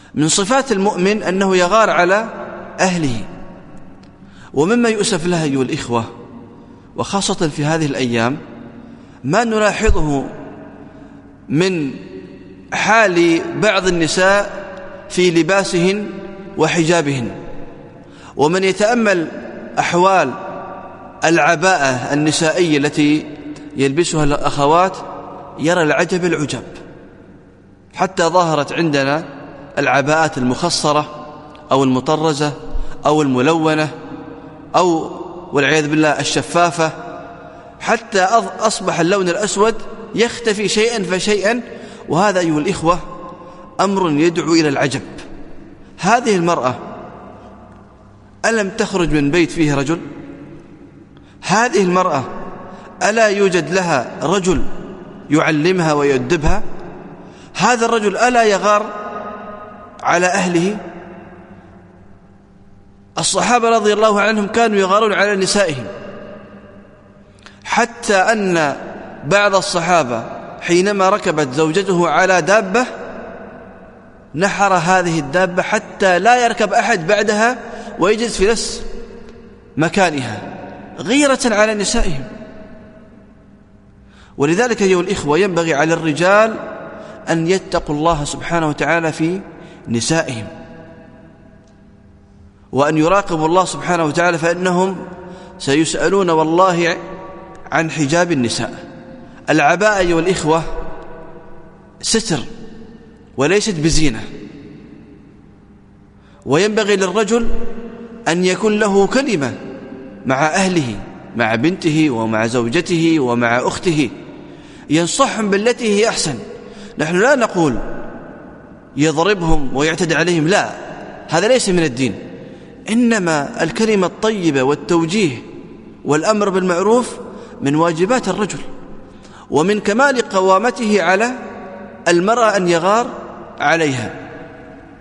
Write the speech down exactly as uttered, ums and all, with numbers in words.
من صفات المؤمن أنه يغار على أهله. ومما يؤسف لها أيها الإخوة وخاصة في هذه الأيام ما نلاحظه من حال بعض النساء في لباسهن وحجابهن. ومن يتأمل أحوال العباءة النسائية التي يلبسها الأخوات يرى العجب العجب. حتى ظهرت عندنا العباءات المخصرة أو المطرزة أو الملونة أو والعياذ بالله الشفافة، حتى أصبح اللون الأسود يختفي شيئا فشيئا. وهذا أيها الإخوة أمر يدعو إلى العجب. هذه المرأة ألم تخرج من بيت فيه رجل؟ هذه المرأة ألا يوجد لها رجل يعلمها ويؤدبها؟ هذا الرجل ألا يغار على أهله؟ الصحابة رضي الله عنهم كانوا يغارون على نسائهم، حتى أن بعض الصحابة حينما ركبت زوجته على دابة نحر هذه الدابة حتى لا يركب أحد بعدها ويجلس في نفس مكانها غيرة على نسائهم. ولذلك أيها الإخوة ينبغي على الرجال أن يتقوا الله سبحانه وتعالى في نسائهم، وأن يراقبوا الله سبحانه وتعالى، فإنهم سيسألون والله عن حجاب النساء. العباءة أيها الإخوة ستر وليست بزينة، وينبغي للرجل أن يكون له كلمة مع أهله، مع بنته ومع زوجته ومع أخته، ينصحهم بالتي هي أحسن. نحن لا نقول يضربهم ويعتدي عليهم، لا، هذا ليس من الدين. إنما الكلمة الطيبة والتوجيه والأمر بالمعروف من واجبات الرجل، ومن كمال قوامته على المرأة أن يغار عليها.